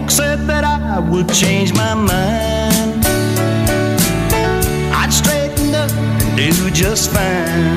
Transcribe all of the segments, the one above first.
Folks said that I would change my mind. I'd straighten up and do just fine.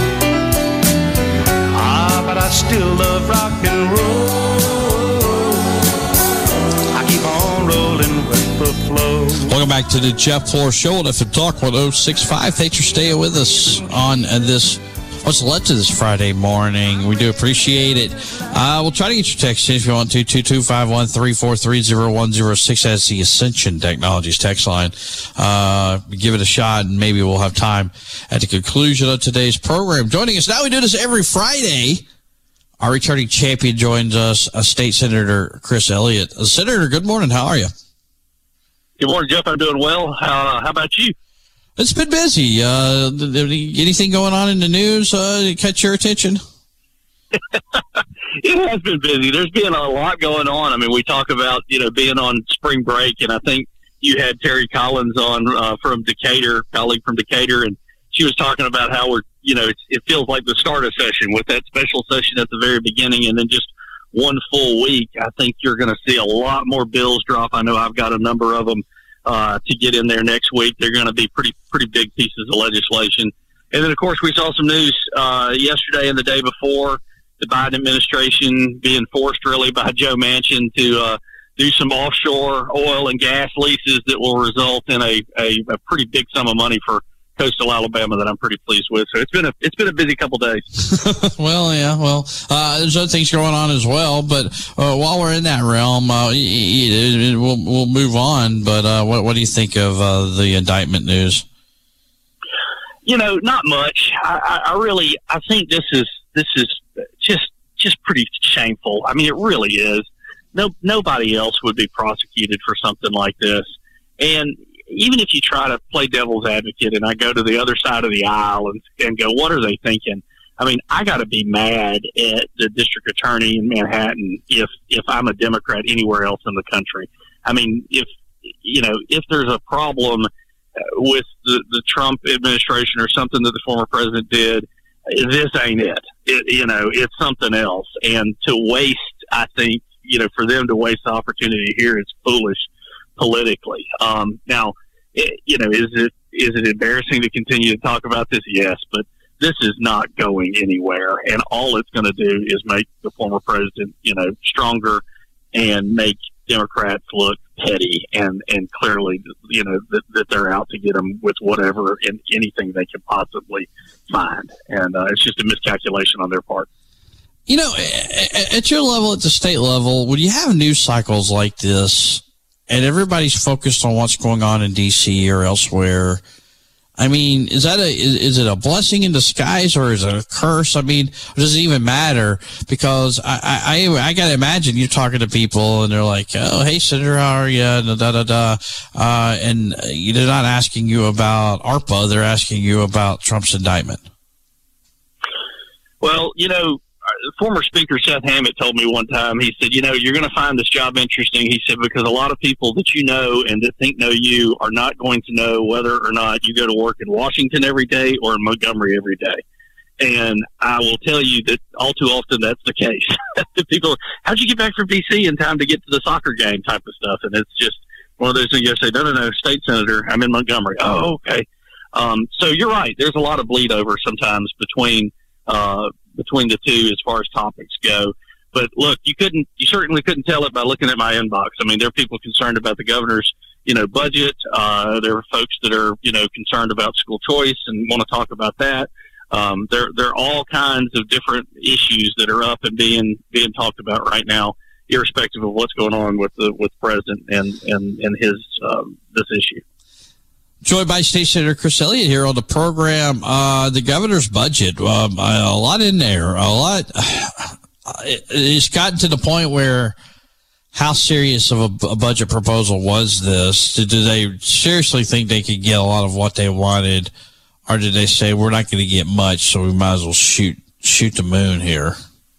But I still love rock and roll. I keep on rolling with the flow. Welcome back to the Jeff Floor Show on FM Talk 1065. Thanks for staying with us on this. What's led to this Friday morning? We do appreciate it. We'll try to get your text in if you want to. 225-134-30-106. That's the Ascension Technologies text line. Give it a shot, and maybe we'll have time at the conclusion of today's program. Joining us now, we do this every Friday. Our returning champion joins us, State Senator Chris Elliott. Senator, good morning. How are you? Good morning, Jeff. I'm doing well. How about you? It's been busy. Anything going on in the news catch your attention? It has been busy. There's been a lot going on. I mean, we talk about, being on spring break, and I think you had Terry Collins on from Decatur, colleague from Decatur, and she was talking about how it feels like the start of session with that special session at the very beginning and then just one full week. I think you're going to see a lot more bills drop. I know I've got a number of them to get in there next week. They're going to be pretty big pieces of legislation. And then, of course, we saw some news yesterday and the day before, the Biden administration being forced really by Joe Manchin to do some offshore oil and gas leases that will result in a pretty big sum of money for coastal Alabama that I'm pretty pleased with. So it's been a busy couple days. Well, yeah. Well, there's other things going on as well. But while we're in that realm, we'll move on. But what do you think of the indictment news? Not much. I think this is just pretty shameful. I mean, it really is. Nobody else would be prosecuted for something like this, and even if you try to play devil's advocate and I go to the other side of the aisle and go, what are they thinking? I mean, I got to be mad at the district attorney in Manhattan if I'm a Democrat anywhere else in the country. I mean, if there's a problem with the Trump administration or something that the former president did, this ain't it. It's something else. And to waste, I think, for them to waste the opportunity here is foolish politically. Now, is it embarrassing to continue to talk about this? Yes, but this is not going anywhere, and all it's going to do is make the former president, stronger and make Democrats look petty and clearly, that they're out to get them with whatever and anything they can possibly find, and it's just a miscalculation on their part. At your level, at the state level, when you have news cycles like this, and everybody's focused on what's going on in D.C. or elsewhere, I mean, is it a blessing in disguise or is it a curse? I mean, does it even matter? Because I got to imagine you're talking to people and they're like, oh, hey, Senator, how are you? And they're not asking you about ARPA. They're asking you about Trump's indictment. Well, former Speaker Seth Hammett told me one time, he said, you're going to find this job interesting. He said, because a lot of people that you know and that think know you are not going to know whether or not you go to work in Washington every day or in Montgomery every day. And I will tell you that all too often that's the case. The people, how'd you get back from D.C. in time to get to the soccer game type of stuff? And it's just one of those things you say, no, state senator, I'm in Montgomery. Oh, okay. So you're right. There's a lot of bleed over sometimes between the two as far as topics go. But look, you certainly couldn't tell it by looking at my inbox. I mean, there are people concerned about the governor's, budget. There are folks that are, concerned about school choice and want to talk about that. There are all kinds of different issues that are up and being talked about right now, irrespective of what's going on with the president and his this issue. Joined by State Senator Chris Elliott here on the program. The governor's budget, a lot in there. It's gotten to the point where how serious of a budget proposal was this? Do they seriously think they could get a lot of what they wanted, or did they say we're not going to get much, so we might as well shoot the moon here?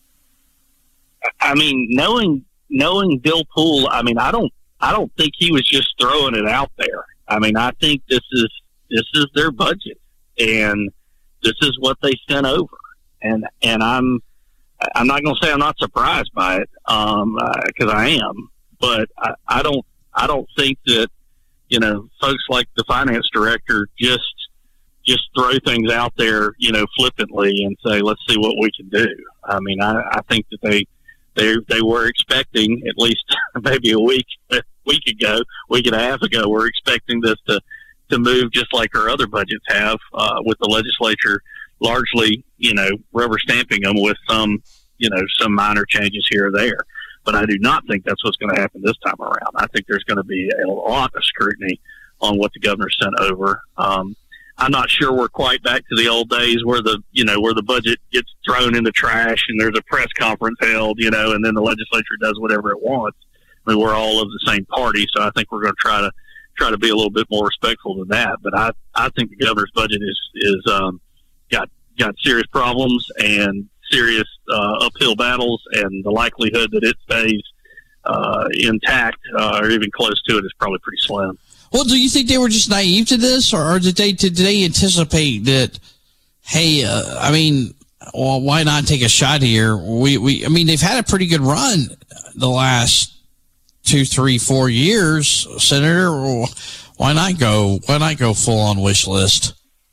I mean, knowing Bill Poole, I mean, I don't think he was just throwing it out there. I mean, I think this is their budget, and this is what they sent over, and I'm not going to say I'm not surprised by it, because I am, but I don't think that, folks like the finance director just throw things out there, flippantly and say, let's see what we can do. I mean, I think that they were expecting, at least maybe a week and a half ago, we're expecting this to move just like our other budgets have, with the legislature largely, rubber stamping them with some minor changes here or there. But I do not think that's what's going to happen this time around. I think there's going to be a lot of scrutiny on what the governor sent over. I'm not sure we're quite back to the old days where the budget gets thrown in the trash and there's a press conference held, and then the legislature does whatever it wants. I mean, we're all of the same party, so I think we're going to try to be a little bit more respectful than that. But I think the governor's budget is got serious problems and serious uphill battles, and the likelihood that it stays intact or even close to it is probably pretty slim. Well, do you think they were just naive to this, or did they anticipate that? Hey, why not take a shot here? They've had a pretty good run the last 2, 3, 4 years, Senator. Why not go full on wish list?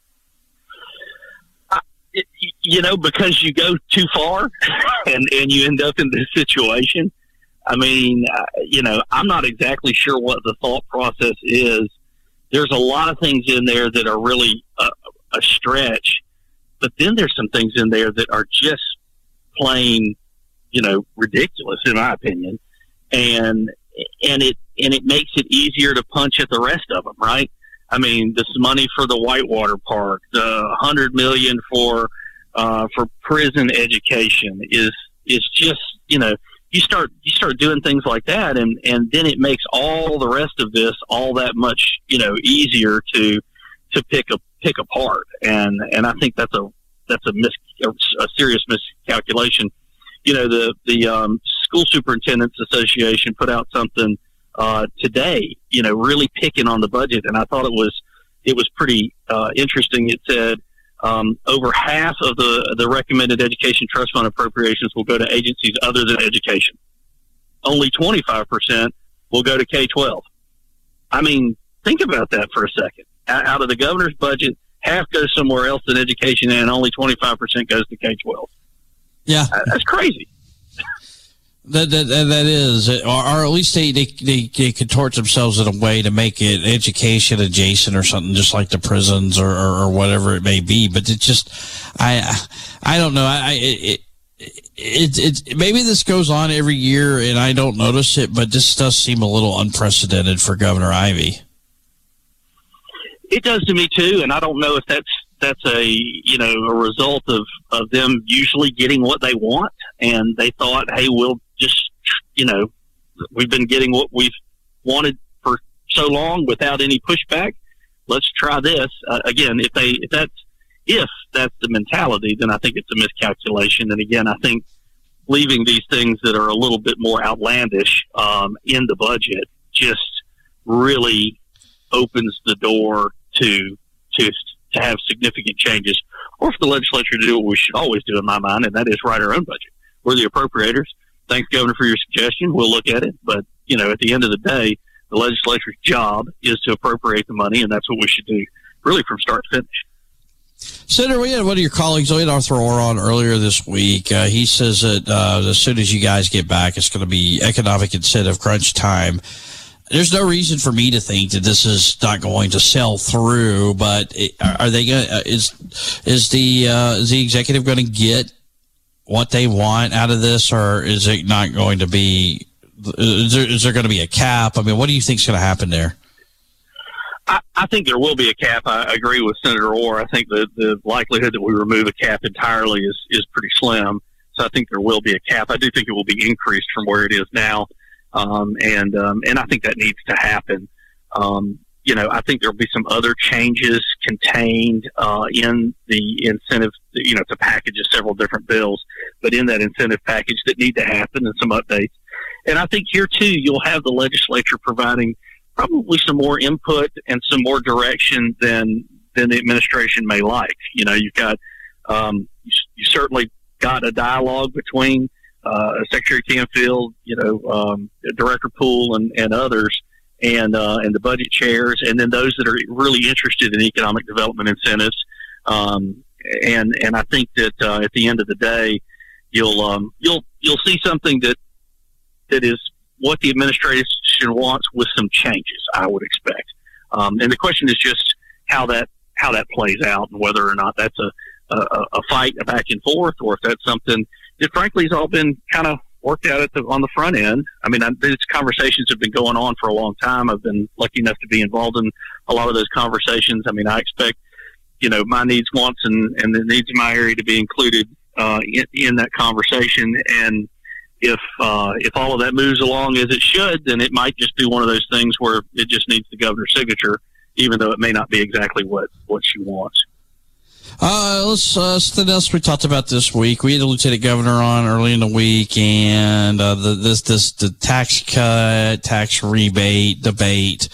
Because you go too far and you end up in this situation. I mean, I'm not exactly sure what the thought process is. There's a lot of things in there that are really a stretch, but then there's some things in there that are just plain, ridiculous in my opinion. And it makes it easier to punch at the rest of them, right? I mean, this money for the Whitewater Park, the $100 million for prison education is just, you start doing things like that, and then it makes all the rest of this all that much, easier to pick apart. And I think that's a serious miscalculation. The School Superintendents Association put out something today, really picking on the budget, and I thought it was pretty interesting. It said over half of the recommended education trust fund appropriations will go to agencies other than education. Only 25% will go to K-12. I mean, think about that for a second. Out of the governor's budget, half goes somewhere else than education, and only 25% goes to K-12. Yeah, that's crazy. That is, or at least they contort themselves in a way to make it education adjacent or something, just like the prisons or whatever it may be. But it just, I don't know. It maybe this goes on every year and I don't notice it, but this does seem a little unprecedented for Governor Ivey. It does to me too, and I don't know if that's a result of them usually getting what they want, and they thought, hey, we'll just, we've been getting what we've wanted for so long without any pushback. Let's try this again. If that's the mentality, then I think it's a miscalculation. And again, I think leaving these things that are a little bit more outlandish in the budget just really opens the door to have significant changes, or for the legislature to do what we should always do in my mind, and that is write our own budget. We're the appropriators. Thanks, Governor, for your suggestion. We'll look at it. But, at the end of the day, the legislature's job is to appropriate the money, and that's what we should do really from start to finish. Senator, we had one of your colleagues, Arthur Orr, on earlier this week. He says that as soon as you guys get back, it's going to be economic incentive crunch time. There's no reason for me to think that this is not going to sell through, but are they going? Is the executive going to get what they want out of this, or is it not going to be? Is there going to be a cap? I mean, what do you think is going to happen there? I think there will be a cap. I agree with Senator Orr. I think the likelihood that we remove a cap entirely is pretty slim. So I think there will be a cap. I do think it will be increased from where it is now. And I think that needs to happen. I think there'll be some other changes contained in the incentive. It's a package of several different bills, but in that incentive package that need to happen and some updates. And I think here too, you'll have the legislature providing probably some more input and some more direction than the administration may like. You've got you certainly got a dialogue between Secretary Canfield, Director Poole and others, and the budget chairs, and then those that are really interested in economic development incentives. And I think that at the end of the day, you'll see something that is what the administration wants with some changes, I would expect. And the question is just how that plays out, and whether or not that's a fight, a back and forth, or if that's something that frankly has all been kind of worked out on the front end. I mean, these conversations have been going on for a long time. I've been lucky enough to be involved in a lot of those conversations. I mean, I expect, my needs, wants, and the needs of my area to be included in that conversation. And if all of that moves along as it should, then it might just be one of those things where it just needs the governor's signature, even though it may not be exactly what she wants. Something else we talked about this week. We had the lieutenant governor on early in the week, and the tax cut, tax rebate debate.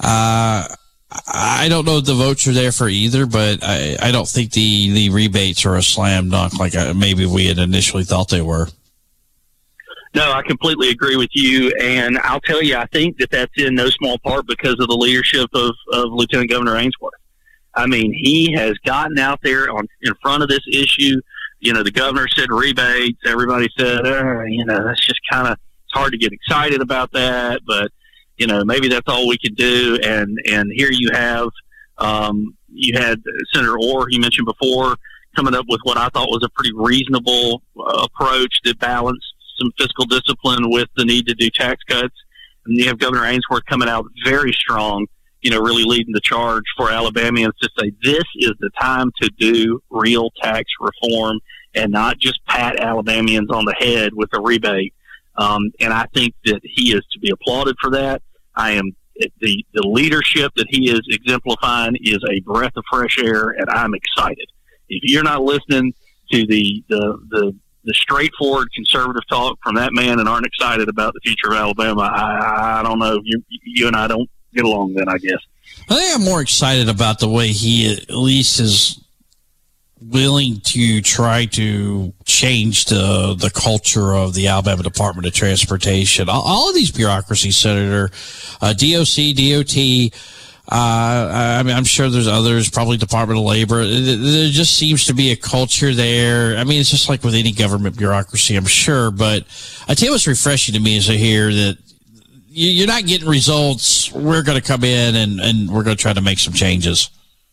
I don't know if the votes are there for either, but I don't think the rebates are a slam dunk like maybe we had initially thought they were. No, I completely agree with you, and I'll tell you, I think that's in no small part because of the leadership of Lieutenant Governor Ainsworth. I mean, he has gotten out there in front of this issue. The governor said rebates. Everybody said, that's just it's hard to get excited about that, but maybe that's all we could do. And here you have, you had Senator Orr, you mentioned before, coming up with what I thought was a pretty reasonable approach that balanced some fiscal discipline with the need to do tax cuts. And you have Governor Ainsworth coming out very strong, really leading the charge for Alabamians to say this is the time to do real tax reform and not just pat Alabamians on the head with a rebate. And I think that he is to be applauded for that. The leadership that he is exemplifying is a breath of fresh air, and I'm excited. If you're not listening to the straightforward conservative talk from that man and aren't excited about the future of Alabama, I don't know. You and I don't get along then, I guess. I think I'm more excited about the way he at least is willing to try to change the culture of the Alabama Department of Transportation. All of these bureaucracies, Senator, DOC, DOT, I'm sure there's others, probably Department of Labor. There just seems to be a culture there. I mean, it's just like with any government bureaucracy, I'm sure. But I tell you what's refreshing to me is to hear that you're not getting results. We're going to come in and we're going to try to make some changes.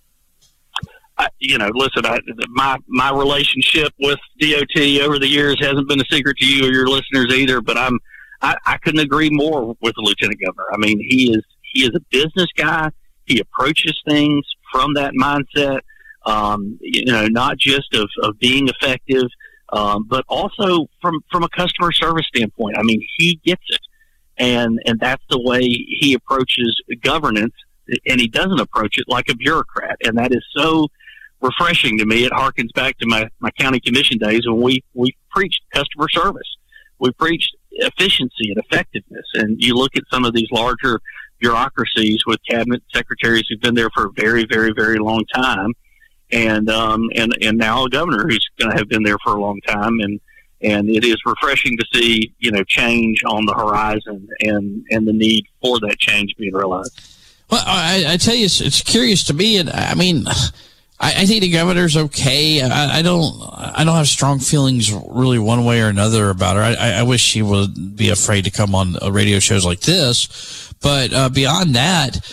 Listen, my relationship with DOT over the years hasn't been a secret to you or your listeners either, but I couldn't agree more with the Lieutenant Governor. I mean, he is a business guy. He approaches things from that mindset, not just of being effective, but also from a customer service standpoint. I mean, he gets it. And that's the way he approaches governance, and he doesn't approach it like a bureaucrat. And that is so refreshing to me. It harkens back to my county commission days when we preached customer service. We preached efficiency and effectiveness. And you look at some of these larger bureaucracies with cabinet secretaries who've been there for a very, very, very long time, and now a governor who's going to have been there for a long time. And it is refreshing to see, change on the horizon and the need for that change being realized. Well, I tell you, it's curious to me. And I mean, I think the governor's okay. I don't have strong feelings really one way or another about her. I wish she would be afraid to come on radio shows like this. But beyond that,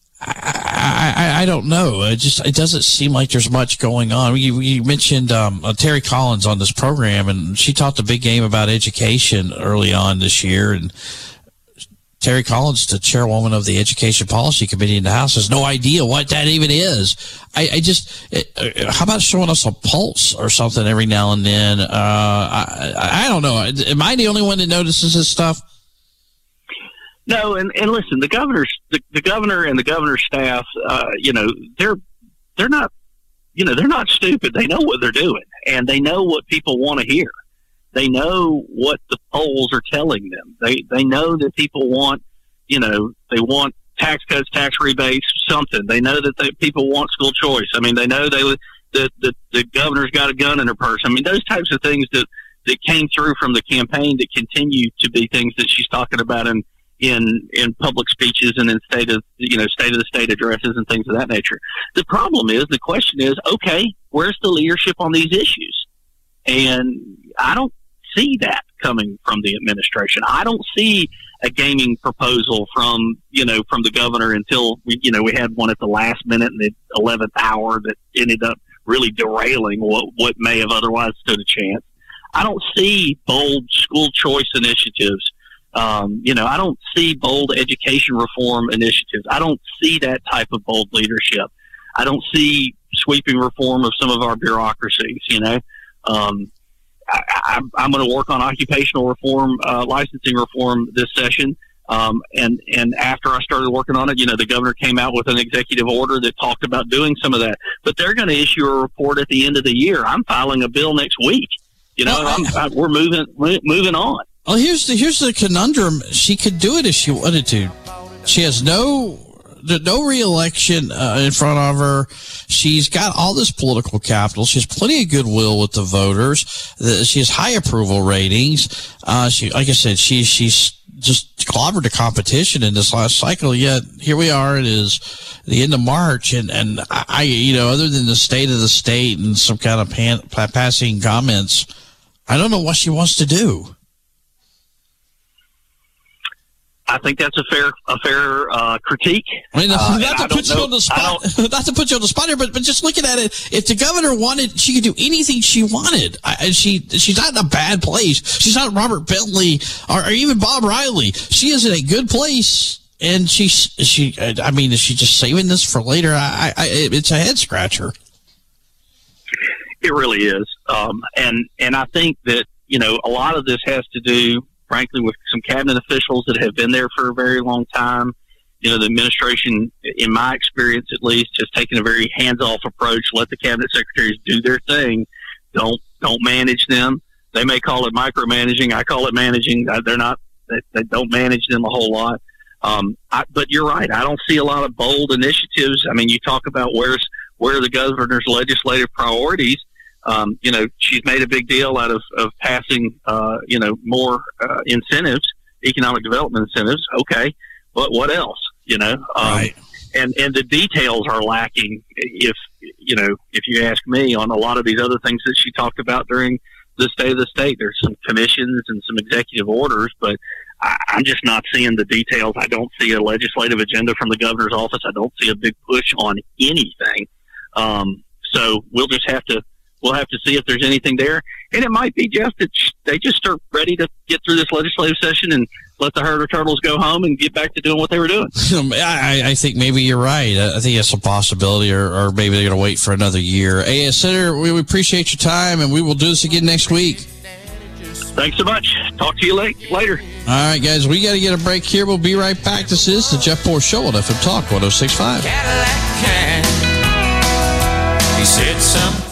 I don't know. It doesn't seem like there's much going on. You mentioned Terry Collins on this program, and she talked a big game about education early on this year. And Terry Collins, the chairwoman of the Education Policy Committee in the House, has no idea what that even is. How about showing us a pulse or something every now and then? I don't know. Am I the only one that notices this stuff? No, and listen, the governor and the governor's staff, they're not stupid. They know what they're doing, and they know what people want to hear. They know what the polls are telling them. They know that people want, they want tax cuts, tax rebates, something. They know that people want school choice. I mean, they know that the governor's got a gun in her purse. I mean, those types of things that that came through from the campaign that continue to be things that she's talking about in public speeches and in state of the state addresses and things of that nature. The problem is, the question is, okay, where's the leadership on these issues? And I don't see that coming from the administration. I don't see a gaming proposal from the governor until we had one at the last minute in the 11th hour that ended up really derailing what may have otherwise stood a chance. I don't see bold school choice initiatives. I don't see bold education reform initiatives. I don't see that type of bold leadership. I don't see sweeping reform of some of our bureaucracies. I'm going to work on occupational reform, licensing reform this session. And after I started working on it, the governor came out with an executive order that talked about doing some of that. But they're going to issue a report at the end of the year. I'm filing a bill next week. We're moving on. Well, here's the conundrum. She could do it if she wanted to. She has no re-election in front of her. She's got all this political capital. She has plenty of goodwill with the voters. She has high approval ratings. Like I said, she's just clobbered the competition in this last cycle. Yet here we are. It is the end of March, and I other than the state of the state and some kind of passing comments, I don't know what she wants to do. I think that's a fair critique. I mean, not to put you on the spot here, but just looking at it, if the governor wanted, she could do anything she wanted. She's not in a bad place. She's not Robert Bentley or even Bob Riley. She is in a good place, and is she just saving this for later? It's a head scratcher. It really is, and I think that a lot of this has to do, frankly, with some cabinet officials that have been there for a very long time. The administration, in my experience at least, has taken a very hands-off approach. Let the cabinet secretaries do their thing. Don't manage them. They may call it micromanaging. I call it managing. They don't manage them a whole lot. But you're right. I don't see a lot of bold initiatives. I mean, you talk about where are the governor's legislative priorities. She's made a big deal out of passing, more incentives, economic development incentives. Okay, but what else? Right. And the details are lacking. If you ask me, on a lot of these other things that she talked about during the State of the State, there's some commissions and some executive orders, but I'm just not seeing the details. I don't see a legislative agenda from the governor's office. I don't see a big push on anything. So we'll have to see if there's anything there. And it might be just that they just are ready to get through this legislative session and let the herd of turtles go home and get back to doing what they were doing. I think maybe you're right. I think that's a possibility, or maybe they're going to wait for another year. Hey, Senator, we appreciate your time, and we will do this again next week. Thanks so much. Talk to you later. All right, guys, we got to get a break here. We'll be right back. This is the Jeff Bohr Show on FM Talk 106.5. Cadillac can. He said some